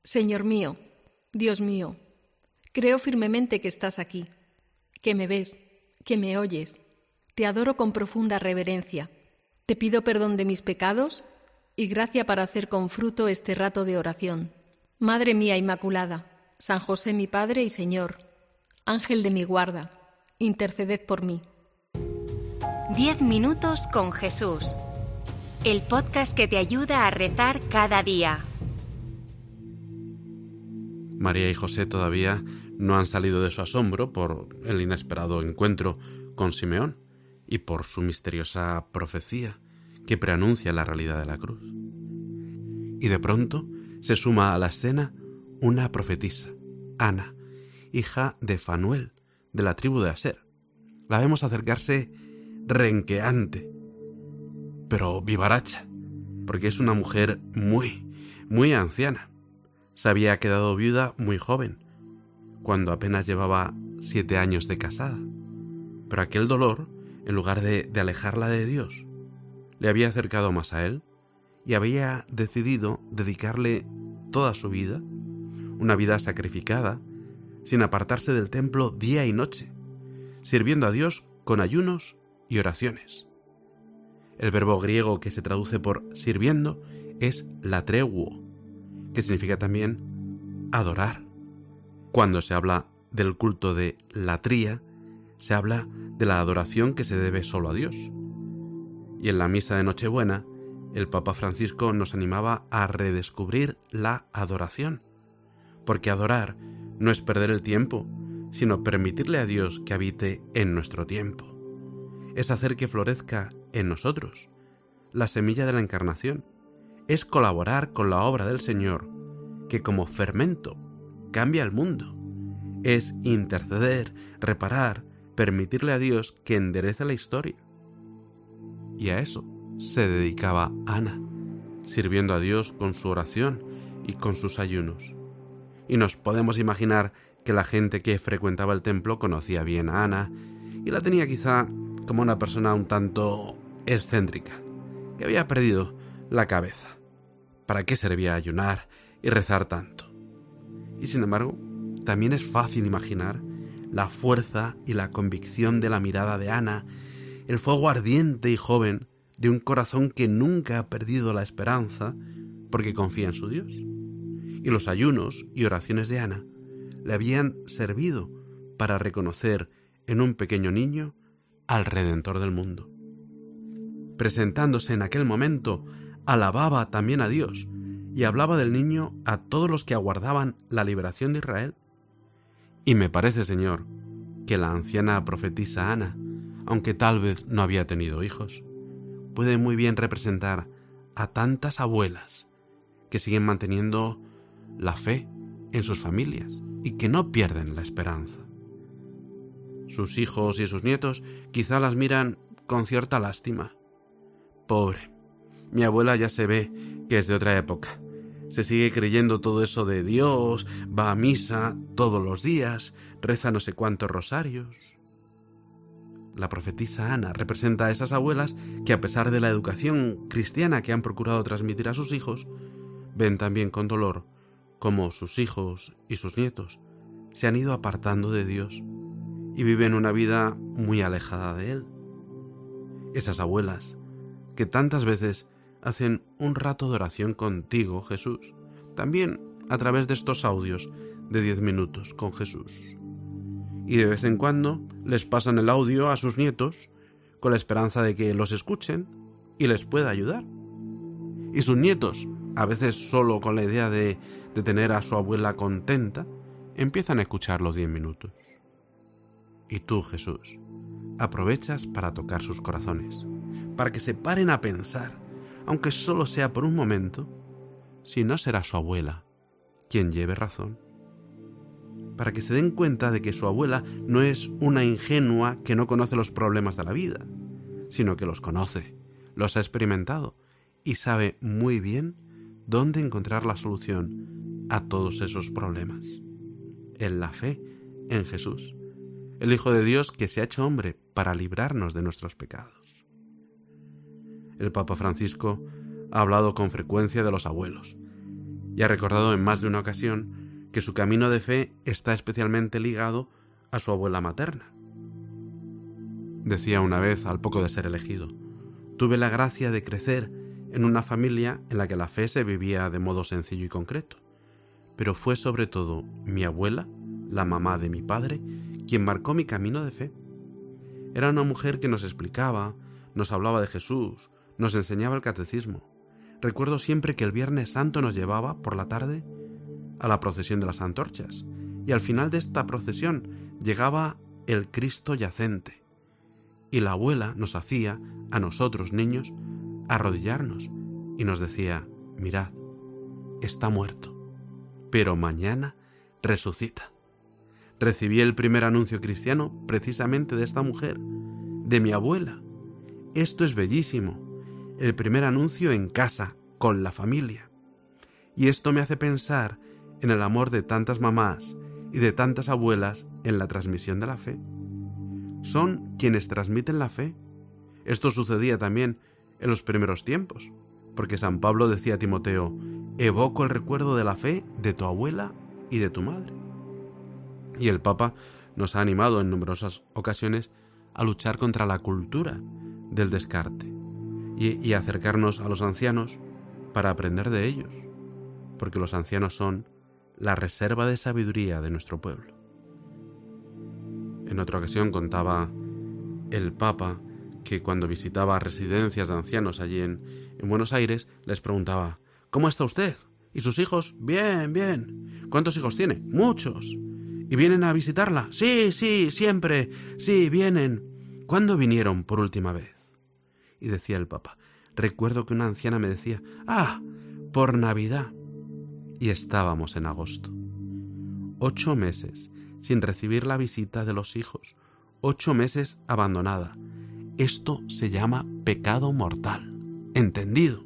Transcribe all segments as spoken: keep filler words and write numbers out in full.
Señor mío, Dios mío, creo firmemente que estás aquí, que me ves, que me oyes. Te adoro con profunda reverencia. Te pido perdón de mis pecados y gracia para hacer con fruto este rato de oración. Madre mía Inmaculada, San José mi Padre y Señor, Ángel de mi guarda, interceded por mí. Diez minutos con Jesús. El podcast que te ayuda a rezar cada día. María y José todavía no han salido de su asombro por el inesperado encuentro con Simeón y por su misteriosa profecía que preanuncia la realidad de la cruz. Y de pronto se suma a la escena una profetisa, Ana, hija de Fanuel, de la tribu de Aser. La vemos acercarse renqueante, pero vivaracha, porque es una mujer muy, muy anciana. Se había quedado viuda muy joven, cuando apenas llevaba siete años de casada. Pero aquel dolor, en lugar de, de alejarla de Dios, le había acercado más a Él y había decidido dedicarle toda su vida, una vida sacrificada, sin apartarse del templo día y noche, sirviendo a Dios con ayunos y oraciones. El verbo griego que se traduce por sirviendo es latreuo, que significa también adorar. Cuando se habla del culto de latría, se habla de la adoración que se debe solo a Dios. Y en la misa de Nochebuena, el Papa Francisco nos animaba a redescubrir la adoración, porque adorar no es perder el tiempo, sino permitirle a Dios que habite en nuestro tiempo. Es hacer que florezca en nosotros la semilla de la encarnación. Es colaborar con la obra del Señor, que como fermento cambia el mundo. Es interceder, reparar, permitirle a Dios que enderece la historia. Y a eso se dedicaba Ana, sirviendo a Dios con su oración y con sus ayunos. Y nos podemos imaginar que la gente que frecuentaba el templo conocía bien a Ana y la tenía quizá como una persona un tanto excéntrica, que había perdido la cabeza. ¿Para qué servía ayunar y rezar tanto? Y sin embargo, también es fácil imaginar la fuerza y la convicción de la mirada de Ana, el fuego ardiente y joven de un corazón que nunca ha perdido la esperanza porque confía en su Dios. Y los ayunos y oraciones de Ana le habían servido para reconocer en un pequeño niño al Redentor del mundo. Presentándose en aquel momento, alababa también a Dios y hablaba del niño a todos los que aguardaban la liberación de Israel. Y me parece, Señor, que la anciana profetisa Ana, aunque tal vez no había tenido hijos, puede muy bien representar a tantas abuelas que siguen manteniendo la fe en sus familias y que no pierden la esperanza. Sus hijos y sus nietos quizá las miran con cierta lástima. Pobre, mi abuela ya se ve que es de otra época. Se sigue creyendo todo eso de Dios, va a misa todos los días, reza no sé cuántos rosarios. La profetisa Ana representa a esas abuelas que, a pesar de la educación cristiana que han procurado transmitir a sus hijos, ven también con dolor cómo sus hijos y sus nietos se han ido apartando de Dios y viven una vida muy alejada de Él. Esas abuelas que tantas veces hacen un rato de oración contigo, Jesús, también a través de estos audios de diez minutos con Jesús. Y de vez en cuando les pasan el audio a sus nietos con la esperanza de que los escuchen y les pueda ayudar. Y sus nietos, a veces solo con la idea de, de tener a su abuela contenta, empiezan a escuchar los diez minutos. Y tú, Jesús, aprovechas para tocar sus corazones, para que se paren a pensar, aunque solo sea por un momento, si no será su abuela quien lleve razón. Para que se den cuenta de que su abuela no es una ingenua que no conoce los problemas de la vida, sino que los conoce, los ha experimentado y sabe muy bien dónde encontrar la solución a todos esos problemas. En la fe en Jesús, el Hijo de Dios que se ha hecho hombre para librarnos de nuestros pecados. El Papa Francisco ha hablado con frecuencia de los abuelos y ha recordado en más de una ocasión que su camino de fe está especialmente ligado a su abuela materna. Decía una vez, al poco de ser elegido: tuve la gracia de crecer en una familia en la que la fe se vivía de modo sencillo y concreto, pero fue sobre todo mi abuela, la mamá de mi padre, quien marcó mi camino de fe. Era una mujer que nos explicaba, nos hablaba de Jesús, nos enseñaba el catecismo. Recuerdo siempre que el Viernes Santo nos llevaba, por la tarde, a la procesión de las antorchas, y al final de esta procesión llegaba el Cristo yacente, y la abuela nos hacía, a nosotros niños, arrodillarnos, y nos decía: mirad, está muerto, pero mañana resucita. Recibí el primer anuncio cristiano precisamente de esta mujer, de mi abuela. Esto es bellísimo, el primer anuncio en casa, con la familia. Y esto me hace pensar en el amor de tantas mamás y de tantas abuelas en la transmisión de la fe. Son quienes transmiten la fe. Esto sucedía también en los primeros tiempos, porque San Pablo decía a Timoteo: evoco el recuerdo de la fe de tu abuela y de tu madre. Y el Papa nos ha animado en numerosas ocasiones a luchar contra la cultura del descarte y, y acercarnos a los ancianos para aprender de ellos, porque los ancianos son la reserva de sabiduría de nuestro pueblo. En otra ocasión contaba el Papa que cuando visitaba residencias de ancianos allí en, en Buenos Aires, les preguntaba: ¿cómo está usted? ¿Y sus hijos? Bien, bien. ¿Cuántos hijos tiene? Muchos. ¿Y vienen a visitarla? Sí, sí, siempre. Sí, vienen. ¿Cuándo vinieron por última vez? Y decía el Papa: recuerdo que una anciana me decía: ah, por Navidad. Y estábamos en agosto. Ocho meses sin recibir la visita de los hijos. Ocho meses abandonada. Esto se llama pecado mortal. ¿Entendido?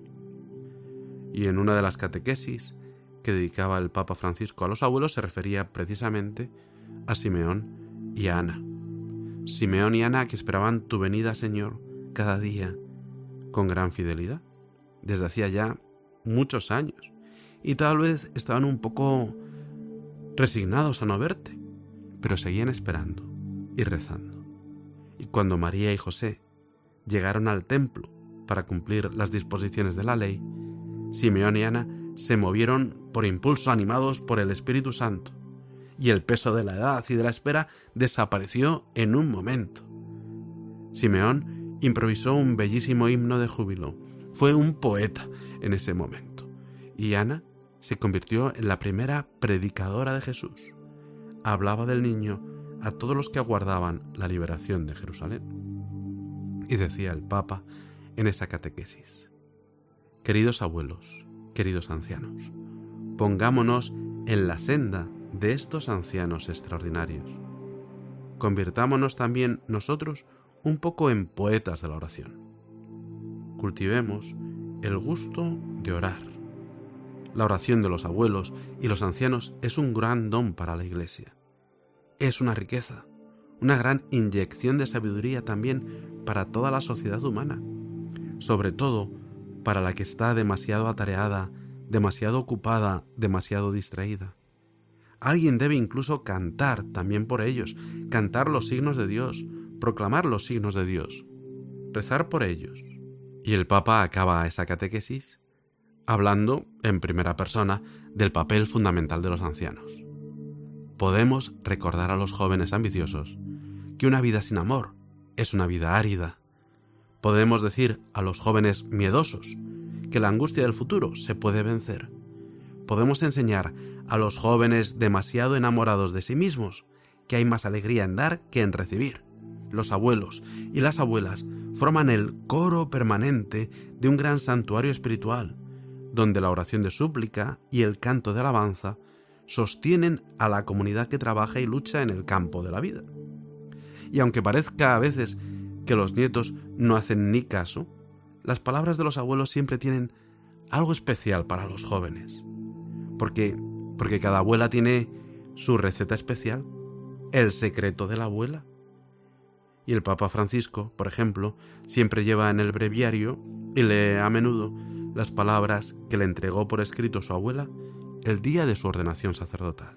Y en una de las catequesis que dedicaba el Papa Francisco a los abuelos se refería precisamente a Simeón y a Ana. Simeón y Ana, que esperaban tu venida, Señor, cada día con gran fidelidad, desde hacía ya muchos años, y tal vez estaban un poco resignados a no verte, pero seguían esperando y rezando. Y cuando María y José llegaron al templo para cumplir las disposiciones de la ley, Simeón y Ana se movieron por impulso, animados por el Espíritu Santo, y el peso de la edad y de la espera desapareció en un momento. Simeón improvisó un bellísimo himno de júbilo. Fue un poeta en ese momento. Y Ana se convirtió en la primera predicadora de Jesús. Hablaba del niño a todos los que aguardaban la liberación de Jerusalén. Y decía el Papa en esa catequesis: queridos abuelos, queridos ancianos, pongámonos en la senda de estos ancianos extraordinarios. Convirtámonos también nosotros un poco en poetas de la oración. Cultivemos el gusto de orar. La oración de los abuelos y los ancianos es un gran don para la Iglesia. Es una riqueza, una gran inyección de sabiduría también para toda la sociedad humana, sobre todo para la que está demasiado atareada, demasiado ocupada, demasiado distraída. Alguien debe incluso cantar también por ellos, cantar los signos de Dios, proclamar los signos de Dios, rezar por ellos. Y el Papa acaba esa catequesis hablando en primera persona del papel fundamental de los ancianos. Podemos recordar a los jóvenes ambiciosos que una vida sin amor es una vida árida. Podemos decir a los jóvenes miedosos que la angustia del futuro se puede vencer. Podemos enseñar a los jóvenes demasiado enamorados de sí mismos que hay más alegría en dar que en recibir. Los abuelos y las abuelas forman el coro permanente de un gran santuario espiritual, donde la oración de súplica y el canto de alabanza sostienen a la comunidad que trabaja y lucha en el campo de la vida. Y aunque parezca a veces que los nietos no hacen ni caso, las palabras de los abuelos siempre tienen algo especial para los jóvenes, porque, porque cada abuela tiene su receta especial, el secreto de la abuela. Y el Papa Francisco, por ejemplo, siempre lleva en el breviario y lee a menudo las palabras que le entregó por escrito su abuela el día de su ordenación sacerdotal.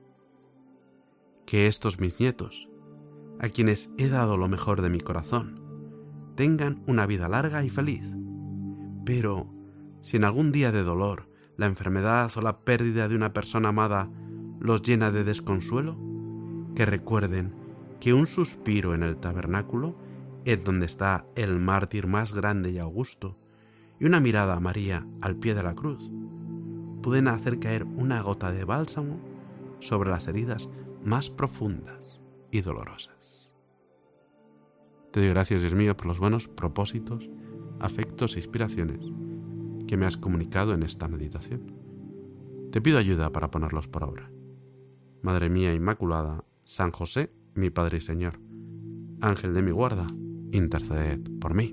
Que estos mis nietos, a quienes he dado lo mejor de mi corazón, tengan una vida larga y feliz. Pero, si en algún día de dolor, la enfermedad o la pérdida de una persona amada los llena de desconsuelo, que recuerden que un suspiro en el tabernáculo es donde está el mártir más grande y augusto, y una mirada a María al pie de la cruz pueden hacer caer una gota de bálsamo sobre las heridas más profundas y dolorosas. Te doy gracias, Dios mío, por los buenos propósitos, afectos e inspiraciones que me has comunicado en esta meditación. Te pido ayuda para ponerlos por obra. Madre mía Inmaculada, San José, mi Padre y Señor, Ángel de mi guarda, interceded por mí.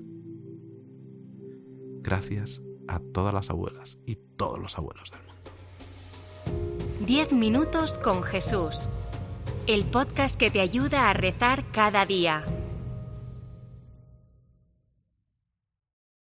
Gracias a todas las abuelas y todos los abuelos del mundo. Diez minutos con Jesús. El podcast que te ayuda a rezar cada día.